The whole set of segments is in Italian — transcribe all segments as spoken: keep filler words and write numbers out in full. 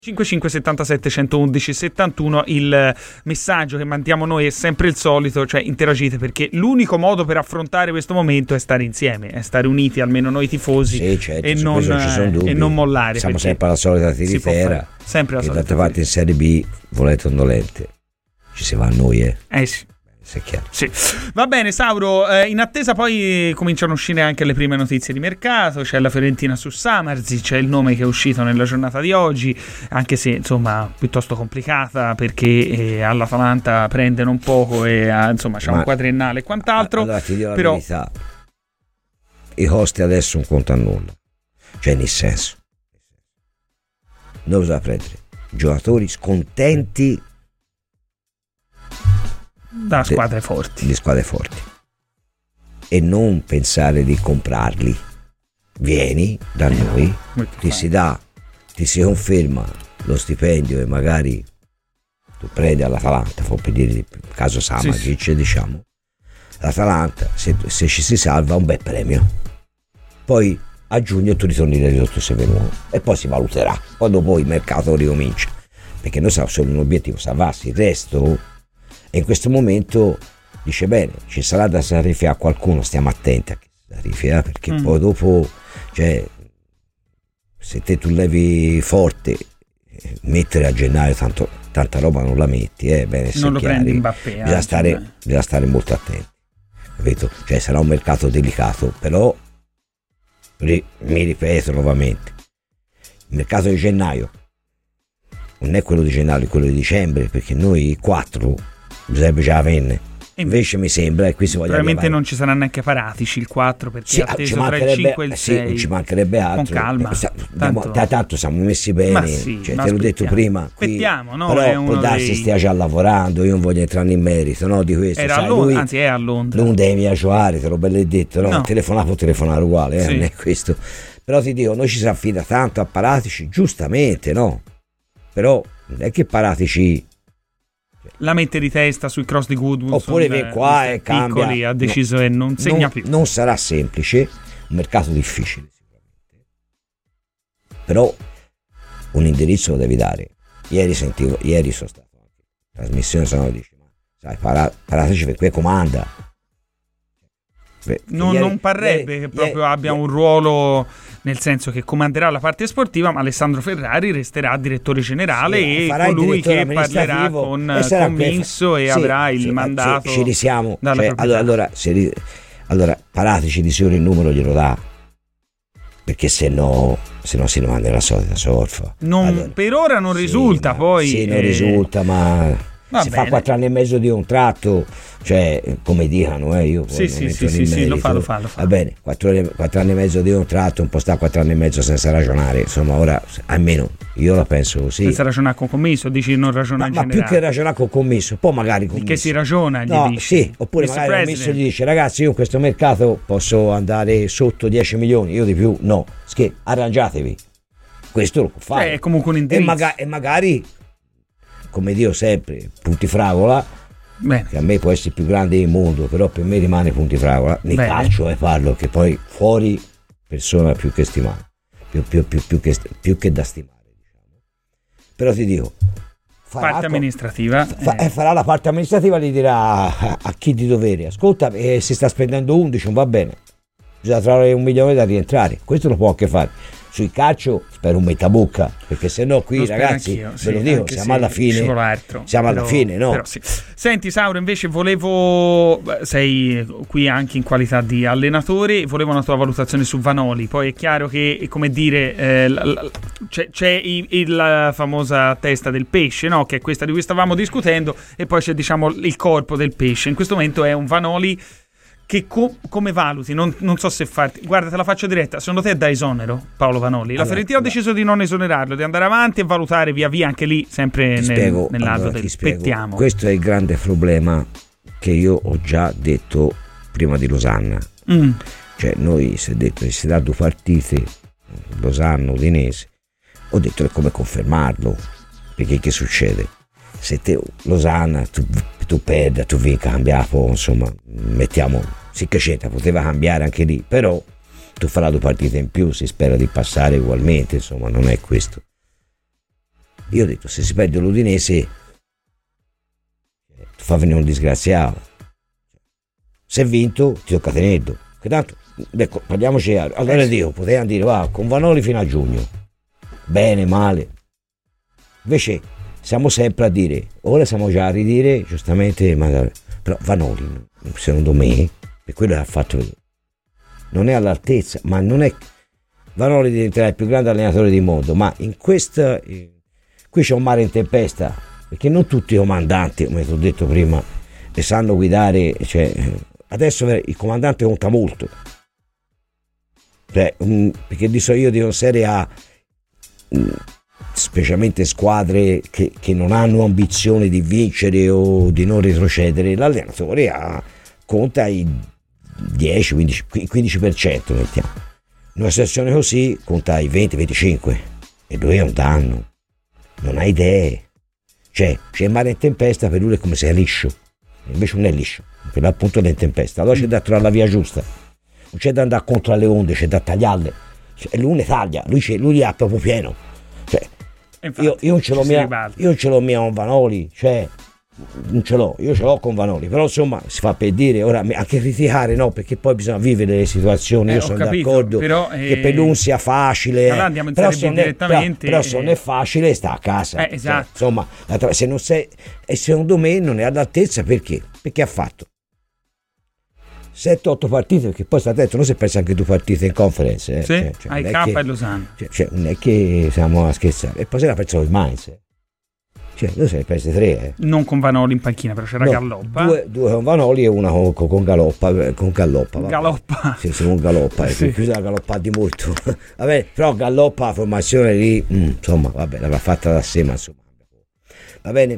cinquantacinque settantasette centoundici settantuno. Il messaggio che mandiamo noi è sempre il solito, cioè interagite, perché l'unico modo per affrontare questo momento è stare insieme, è stare uniti, almeno noi tifosi, sì, certo, e, non, non ci sono dubbi. E non mollare. Siamo sempre alla solita tiritera, sempre la che solita d'altra parte in Serie B, volete o nolente, ci si va a noi, eh. Eh sì. Se è chiaro. Sì. Va bene, Sauro, eh, in attesa poi cominciano a uscire anche le prime notizie di mercato, c'è la Fiorentina su Samarzy, c'è il nome che è uscito nella giornata di oggi, anche se insomma piuttosto complicata, perché eh, all'Atalanta prende non poco e ha, insomma c'è un quadriennale e quant'altro. Allora ti dico la però... verità, i costi adesso non contano nulla, cioè nel senso, noi bisogna prendere giocatori scontenti da squadre forti, di squadre forti, e non pensare di comprarli. Vieni da noi, ti si dà, ti si conferma lo stipendio e magari tu prendi all'Atalanta, fa per dire il caso Samadzic, sì, sì. Diciamo l'Atalanta, se, se ci si salva, un bel premio, poi a giugno tu ritorni da ridotto se venuto e poi si valuterà, poi dopo il mercato ricomincia, perché noi siamo solo un obiettivo, salvarsi, il resto. E in questo momento dice bene, ci sarà da sacrificare a qualcuno, stiamo attenti a che sacrifica, perché mm. poi dopo, cioè, se te tu levi forte, mettere a gennaio tanto, tanta roba non la metti, eh, bene, non lo chiari, prendi Mbappé, bisogna, eh, stare, cioè. bisogna stare molto attenti, capito? Cioè sarà un mercato delicato, però ri, mi ripeto nuovamente, il mercato di gennaio non è quello di gennaio, è quello di dicembre, perché noi quattro bisognerebbe già averne, invece mi sembra, e qui si voglia probabilmente arrivare. Non ci saranno neanche Paratici il quattro, perché sì, è atteso tra il cinque e il sei, sì, non ci mancherebbe altro, con calma, tanto, tanto, tanto siamo messi bene, sì, cioè, te l'ho detto prima qui, aspettiamo, no? Però può darsi dei... stia già lavorando, io non voglio entrare in merito, no, di questo. Era sai, a Londra, lui, anzi è a Londra, non devi giocare, te l'ho bello detto, no? No. Telefonare può telefonare uguale, eh? Sì. Non è questo, però ti dico, noi ci si affida tanto a Paratici, giustamente, no? Però non è che Paratici la mette di testa sui cross di Goodwood, oppure viene qua e cambia, piccoli, ha deciso no, e non segna non, più. Non sarà semplice, un mercato difficile sicuramente, però un indirizzo lo devi dare. Ieri sentivo, ieri sono stato anche in trasmissione, sono dice, ma sai, Paratici per qui comanda. Beh, non, ieri, non parrebbe ieri, che proprio ieri, abbia ieri. un ruolo, nel senso che comanderà la parte sportiva, ma Alessandro Ferrari resterà direttore generale, sì, e colui che parlerà con, e con Minso e sì, avrà il sì, mandato. Ci, ci risiamo, dalla cioè, allora, allora, se, allora Paratici di sicuro il numero glielo dà, perché se no, se no si rimane la solita solfa. Non, allora, per ora non sì, risulta, ma, poi sì, non eh, risulta, ma Va si bene. fa quattro anni e mezzo di contratto, cioè come dicano, eh, io sì, sì, sì, sì, sì, lo fa, lo fa, lo fa. Va bene, quattro anni e mezzo di contratto, un po' sta quattro anni e mezzo senza ragionare, insomma, ora almeno io la penso così. Senza ragionare con commesso, dici non ragiona ma, in ma generale. più che ragionare con commesso, poi magari commesso. Di che si ragiona, gli no, dici. Sì, oppure mister magari President. commesso gli dice, ragazzi, io in questo mercato posso andare sotto dieci milioni, io di più no, scherzo, arrangiatevi. Questo lo può fare. Cioè, è comunque un indirizzo. E, maga- e magari, come dico sempre, Puntifragola, Bene. che a me può essere il più grande del mondo, però per me rimane Puntifragola, nel Bene. calcio e eh, parlo, che poi fuori persona più che stimare, più, più, più, più, che, più che da stimare, diciamo. Però ti dico, farà, parte amministrativa fa, eh. farà la parte amministrativa, gli dirà a, a chi di dovere, ascolta, eh, si sta spendendo undici, non va bene, bisogna trovare un milione da rientrare, questo lo può anche fare. Sui calcio spero un metabocca, perché se no qui, ragazzi, ve sì, lo dico, siamo alla fine, altro, siamo però, alla fine, no? Però sì. Senti Sauro, invece volevo, sei qui anche in qualità di allenatore, volevo una tua valutazione su Vanoli. Poi è chiaro che, come dire, eh, la, la, c'è, c'è il, il, la famosa testa del pesce, no? Che è questa di cui stavamo discutendo, e poi c'è, diciamo, il corpo del pesce. In questo momento è un Vanoli che co- come valuti? Non, non so se farti. Guarda, te la faccio diretta. Secondo te è da esonero Paolo Vanoli? La allora, Fiorentina ha deciso di non esonerarlo, di andare avanti e valutare via via anche lì, sempre nel, spiego, nell'alveo allora, del spettiamo. Questo è il grande problema che io ho già detto prima di Losanna. Mm. Cioè, noi si è detto che si dà due partite, Losanna, Udinese. Ho detto è come confermarlo, perché che succede? Se te Losanna tu, tu perdi, tu vinca, cambiamo, insomma, mettiamo. Sì che c'entra, poteva cambiare anche lì, però tu farai due partite in più, si spera di passare ugualmente, insomma, non è questo. io ho detto, se si perde l'Udinese fa venire un disgraziato, se è vinto ti tocca tenerlo, che tanto, ecco, parliamoci, allora dico, potevano dire va con Vanoli fino a giugno, bene, male, invece siamo sempre a dire, ora siamo già a ridire giustamente, ma, però Vanoli secondo me, per quello che ha fatto, non è all'altezza, ma non è, Vanoli diventerà il più grande allenatore del mondo, ma in questa, qui c'è un mare in tempesta, perché non tutti i comandanti, come ti ho detto prima, le sanno guidare, cioè, adesso il comandante conta molto, cioè, um, perché di solito io dico Serie A, um, specialmente squadre che, che non hanno ambizione di vincere o di non retrocedere, l'allenatore ha, conta il dieci quindici per cento, mettiamo. In una situazione così conta i venti venticinque e lui è un danno, non ha idee. Cioè, c'è il mare in tempesta, per lui è come se è liscio, invece non è liscio, perché appunto è in tempesta, allora c'è da trovare la via giusta, non c'è da andare contro alle onde, c'è da tagliarle, cioè, lui ne taglia, lui, lui li ha proprio pieno, cioè, infatti, io, io non ce l'ho mia, io non ce l'ho mia con Vanoli, cioè, non ce l'ho, io ce l'ho con Vanoli, però insomma si fa per dire, ora anche criticare no, perché poi bisogna vivere le situazioni, eh, io sono capito, d'accordo però, eh, che per lui non sia facile, eh, andiamo però, se ne, però, però se non è facile sta a casa, eh, esatto. Cioè, insomma se non sei, e secondo me non è all'altezza, perché? Perché ha fatto sette otto partite, perché poi sta detto non si è perso anche due partite in conference, eh. Sì, cioè, cioè, ai K e Losanna, cioè, cioè, non è che siamo a scherzare, e poi se l'ha perso il Mainz, eh. Cioè, noi siamo persi tre, eh. Non con Vanoli in panchina, però c'era no, Galloppa. Due, due con Vanoli e una con, con Galoppa. Con Galloppa. Vabbè. Galloppa. Sì, sì, con Galoppa. Sì. Eh, chiusa la Galoppa di molto. Vabbè, però Galloppa, la formazione lì, mm, insomma, vabbè, l'aveva fatta da sé, ma insomma. Va bene.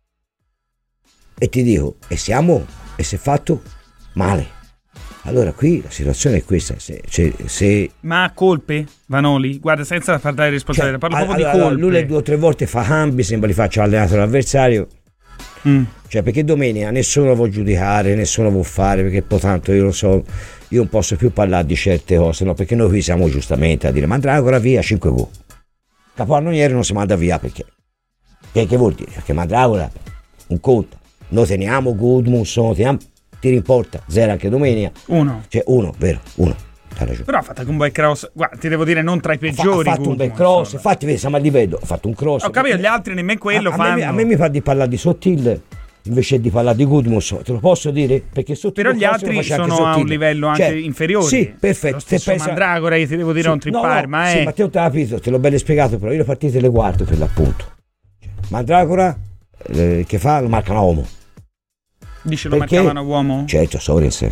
E ti dico, e siamo, e si è fatto male. Allora qui la situazione è questa, se, se, se... ma ha colpe Vanoli? Guarda, senza parlare di responsabilità, cioè, parlo proprio allora, di colpe. Lui le due o tre volte fa cambi, sembra li faccia allenato l'avversario, mm. Cioè perché domenica nessuno vuol giudicare, nessuno vuol fare, perché poi tanto io lo so, io non posso più parlare di certe cose, no? Perché noi qui siamo giustamente a dire Mandragora via, cinque gol, capocannoniere non si manda via, perché? Che, che vuol dire? Perché Mandragora un conta, noi teniamo Gudmundsson, teniamo tiri in porta, zero anche domenica. Uno. Cioè uno, vero, uno. Però ha fatto un bel cross, guarda, ti devo dire non tra i peggiori. Ha fatto un bel cross, infatti vedi, siamo a livello, ha fatto un cross. Ho capito, gli altri nemmeno quello a, a fanno. Me, a me mi fa di parlare di Sottil invece di parlare di Gudmundsson, te lo posso dire? Perché Sottil però gli altri sono a un livello anche cioè, inferiore. Sì, perfetto. Lo stesso pensa... Mandragora, io ti devo dire sì, un trippare, no, no, ma è... Sì, ma te l'ho capito, te l'ho ben spiegato, però io le partite le guardo per l'appunto. Mandragora, eh, che fa? Lo marcano a uomo. Dice lo perché? Marcavano uomo? Certo, Sorens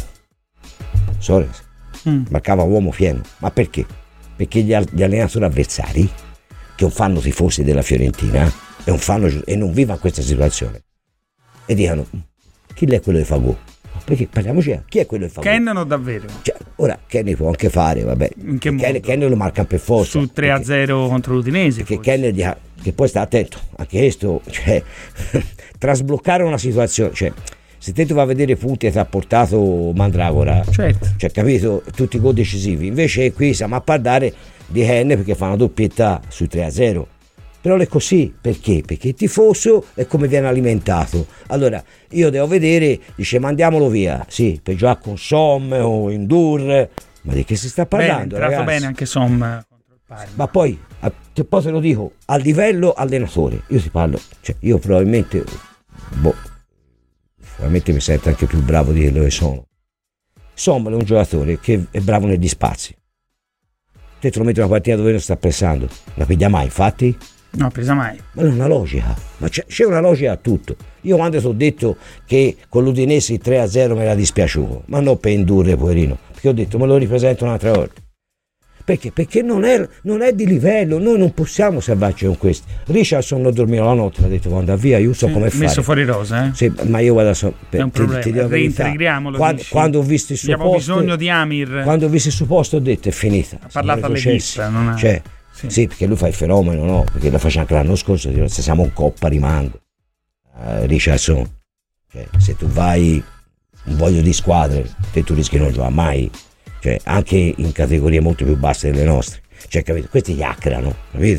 Sorens mm. marcava uomo pieno, ma perché? Perché gli, gli allenatori avversari che non fanno tifosi della Fiorentina e non, fanno, e non vivono questa situazione e dicono chi è quello che fa gol? Perché parliamoci, chi è quello che fa gol? Kennan o davvero? Cioè, ora Kennan può anche fare, vabbè, in che modo? Kennan, Kennan lo marca per forza su tre a zero perché, contro l'Udinese perché Kennan gli ha, che poi sta attento anche questo, cioè trasbloccare una situazione, cioè se te tu vai a vedere i punti che ti ha portato Mandragora, certo, cioè capito, tutti i gol decisivi, invece qui siamo a parlare di Henry perché fa una doppietta sui tre a zero, però è così, perché? Perché il tifoso è come viene alimentato, allora io devo vedere, dice mandiamolo via, sì, per giocare con Som o Indur, ma di che si sta parlando? Bene, ragazzi? Bene anche Som contro il Parma. Ma poi, a, poi te lo dico, a livello allenatore, io ti parlo, cioè io probabilmente, boh, probabilmente mi sento anche più bravo di quello che sono. Som è un giocatore che è bravo negli spazi. Te te lo metti una partita dove non sta pressando, la piglia mai, infatti? No, presa mai. Ma non è una logica, ma c'è, c'è una logica a tutto. Io quando ti ho detto che con l'Udinese il tre a zero mi era dispiaciuto, ma non per indurre, poverino, perché ho detto me lo ripresento un'altra volta. Perché? Perché non è, non è di livello, noi non possiamo salvarci con questi. Richardson non dormiva la notte, ha detto quando andare via, io so sì, come fare. Messo fuori rosa, eh? Sì, ma io vado so, per, è un ti, problema, ti reintegriamolo. Quando, quando ho visto il suo abbiamo posto, bisogno di Amir. Quando ho visto il suo posto ho detto è finita. Ha parlato all'Egitto, non ha... Cioè, sì. sì, perché lui fa il fenomeno, no? Perché lo faceva anche l'anno scorso, se siamo in coppa rimango. Uh, Richardson, cioè, se tu vai un voglio di squadre, te tu rischi non giocare mai, cioè anche in categorie molto più basse delle nostre. Cioè, capito? Questi chiacchierano, capito?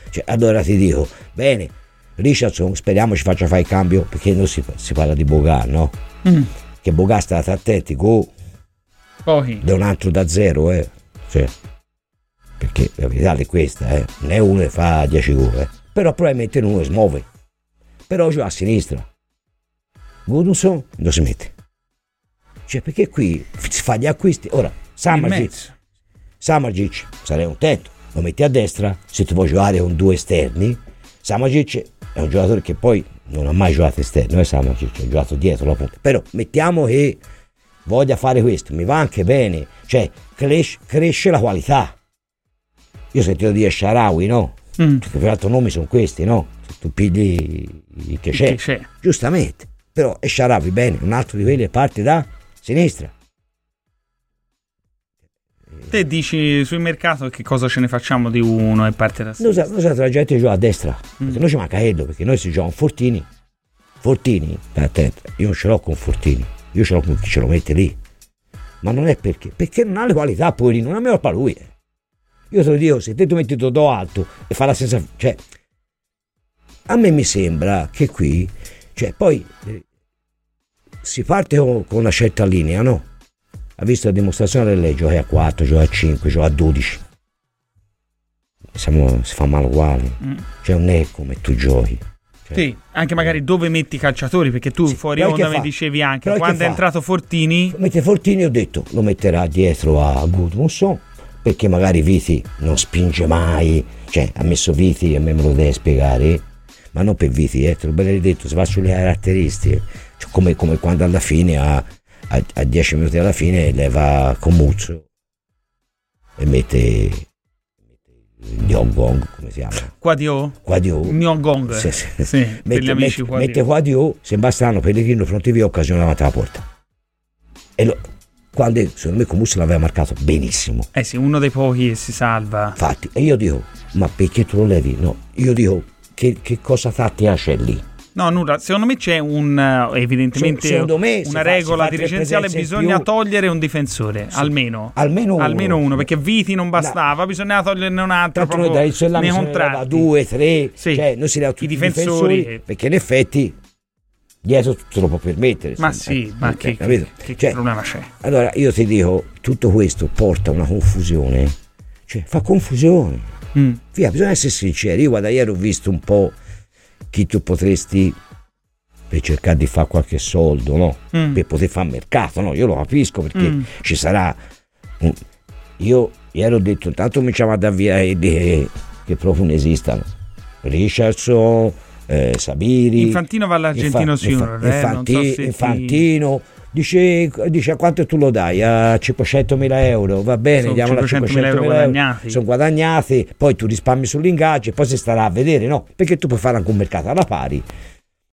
Cioè, allora ti dico, bene, Richardson speriamo ci faccia fare il cambio, perché non si, si parla di Boga, no? Mm. Che Boga sta atletico, poi da un altro da zero, eh. Cioè, perché la verità è questa, eh. Non è uno che fa dieci gol, eh. Però probabilmente uno si muove, però gioca a sinistra. Gudmundsson non si mette, cioè perché qui si fa gli acquisti. Ora Samardžić Samardžić sarebbe un tetto, lo metti a destra se tu vuoi giocare con due esterni. Samardžić è un giocatore che poi non ha mai giocato esterno, eh, Samardžić ha giocato dietro la punta, però mettiamo che voglia fare questo, mi va anche bene, cioè cresce, cresce la qualità. Io ho sentito dire Shaarawy, no? Mm. Perché per altro nomi sono questi, no? Se tu pigli che c'è, che c'è, giustamente, però è Shaarawy, bene, un altro di quelli che parte da sinistra. Te dici sul mercato che cosa ce ne facciamo di uno e parte da sinistra? Noi sappiamo la gente gioca a destra, perché mm. noi ci manca quello, perché noi si gioca un Fortini. Fortini, attento, io non ce l'ho con Fortini, io ce l'ho con chi ce lo mette lì. Ma non è perché, perché non ha le qualità, poi non ha meno per lui. Io te lo dico, se te tu metti Totò alto e fa la senza, cioè a me mi sembra che qui, cioè poi eh, si parte con, con una certa linea, no? Ha visto la dimostrazione del lei, gioca a quattro, gioca a cinque, gioca a dodici. Siamo, si fa male uguale. Mm. Cioè non è come tu giochi. Cioè, sì, anche magari dove metti i calciatori, perché tu sì, fuori onda mi dicevi anche quando è entrato Fortini. Mette Fortini, ho detto, lo metterà dietro a Gudmundsson, perché magari Viti non spinge mai, cioè ha messo Viti, a me me lo deve spiegare, ma non per Viti, eh, te l'ho ben detto, si va sulle caratteristiche, cioè, come, come quando alla fine a, a, a dieci minuti alla fine leva Comuzzo e mette Nyong'ong, come si chiama? Quadio? Quadio. Nyong'ong. Sì, sì. Sì, mette, per gli amici mette, mette Quadio, sembra strano, Pellegrino pronti via, occasione davanti alla porta. E lo, quando secondo me Comuzzo l'aveva marcato benissimo. Eh sì, uno dei pochi che si salva. Infatti, e io dico, ma perché tu lo levi? No, io dico, che, che cosa tattica c'è lì? No, nulla, secondo me c'è un evidentemente me, una regola fa, dirigenziale, bisogna togliere un difensore, sì, almeno almeno uno, almeno uno, perché Viti non bastava, no, bisognava toglierne un altro, proprio nei contratti, due, tre, sì, cioè non si leva tutti i difensori, difensori, perché in effetti dietro te lo può permettere. Ma insomma, sì, eh, ma che, che, che cioè, problema c'è? Allora io ti dico, tutto questo porta a una confusione, cioè fa confusione. Mm. Via, bisogna essere sinceri. Io guarda, ieri ho visto un po' chi tu potresti, per cercare di fare qualche soldo, no? Mm. Per poter fare mercato, no? Io lo capisco, perché mm. ci sarà un... io ieri ho detto, intanto cominciamo a dar via idee che proprio non esistano. Richardson, eh, Sabiri, Infantino va all'Argentino Infa- Junior, Infa- eh? Infanti- non so se Infantino ti... Dice, dice a quanto tu lo dai? A cinquecentomila euro, va bene, sono diamo cinquecentomila euro guadagnati. Sono guadagnati, poi tu risparmi sull'ingaggio e poi si starà a vedere, no? Perché tu puoi fare anche un mercato alla pari